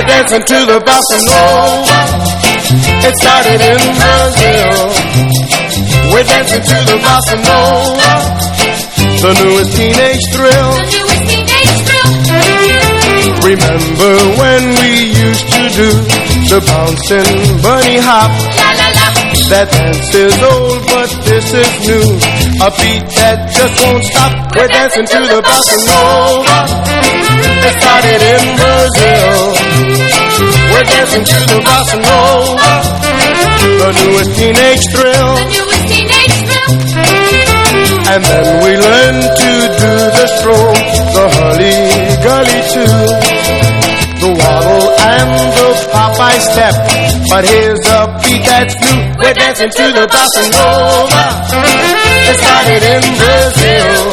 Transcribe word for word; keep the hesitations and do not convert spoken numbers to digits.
We're dancing to the bossa nova. It started in Brazil. We're dancing to the bossa nova, the newest teenage thrill. The newest teenage thrill. Remember when we used to do the bouncing bunny hop? La la la. That dance is old, but this is new. A beat that just won't stop. We're dancing to the bossa nova. It started in Brazil. We're dancing to the bossa nova, the newest teenage thrill. The newest teenage thrill. And then we learned to do the stroll, the hurly-gurly too, the waddle and the Popeye step. But here's a beat that's new. We're dancing to the bossa nova. It started in Brazil.